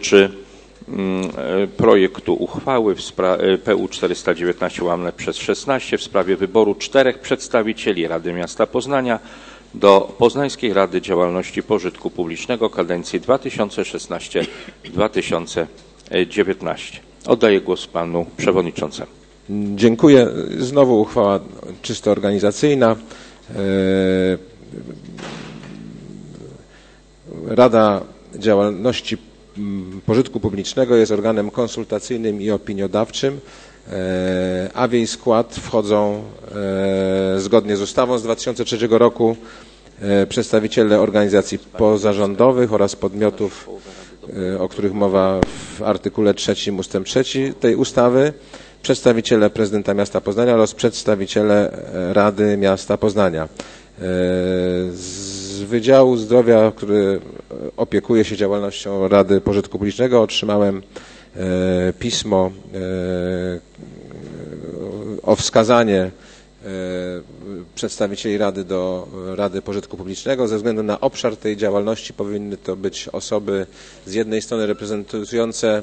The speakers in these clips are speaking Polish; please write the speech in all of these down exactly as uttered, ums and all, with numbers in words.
dotyczy projektu uchwały w P U czterysta dziewiętnaście łamane przez szesnaście w sprawie wyboru czterech przedstawicieli Rady Miasta Poznania do Poznańskiej Rady Działalności Pożytku Publicznego kadencji dwa tysiące szesnaście do dwa tysiące dziewiętnaście. Oddaję głos panu przewodniczącemu. Dziękuję. Znowu uchwała czysto organizacyjna. Rada Działalności Pożytku Publicznego jest organem konsultacyjnym i opiniodawczym, a w jej skład wchodzą zgodnie z ustawą z dwa tysiące trzeciego roku przedstawiciele organizacji pozarządowych oraz podmiotów, o których mowa w artykule trzecim ustęp trzeci tej ustawy, przedstawiciele prezydenta miasta Poznania oraz przedstawiciele Rady Miasta Poznania. Z Wydziału Zdrowia, który opiekuje się działalnością Rady Pożytku Publicznego, otrzymałem pismo o wskazanie przedstawicieli Rady do Rady Pożytku Publicznego. Ze względu na obszar tej działalności powinny to być osoby z jednej strony reprezentujące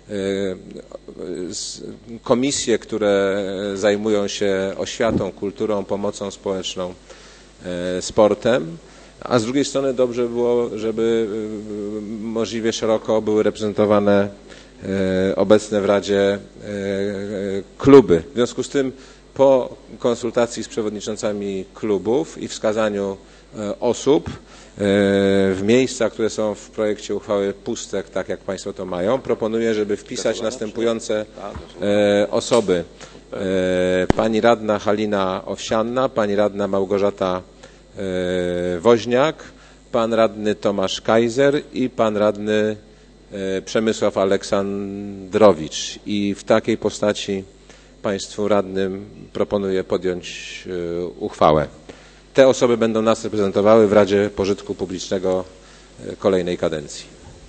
komisje, które zajmują się oświatą, kulturą, pomocą społeczną, sportem, a z drugiej strony dobrze było, żeby możliwie szeroko były reprezentowane obecne w Radzie kluby. W związku z tym po konsultacji z przewodniczącami klubów i wskazaniu osób w miejscach, które są w projekcie uchwały puste, tak jak Państwo to mają, proponuję, żeby wpisać następujące osoby. Pani radna Halina Owsianna, pani radna Małgorzata Woźniak, pan radny Tomasz Kaiser i pan radny Przemysław Aleksandrowicz. I w takiej postaci Państwu radnym proponuję podjąć uchwałę. Te osoby będą nas reprezentowały w Radzie Pożytku Publicznego kolejnej kadencji.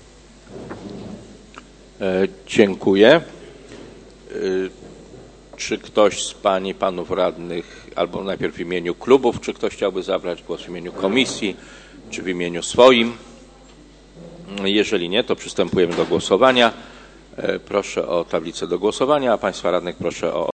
Dziękuję. Czy ktoś z pań i panów radnych, albo najpierw w imieniu klubów, czy ktoś chciałby zabrać głos w imieniu komisji, czy w imieniu swoim? Jeżeli nie, to przystępujemy do głosowania. Proszę o tablicę do głosowania, a państwa radnych proszę o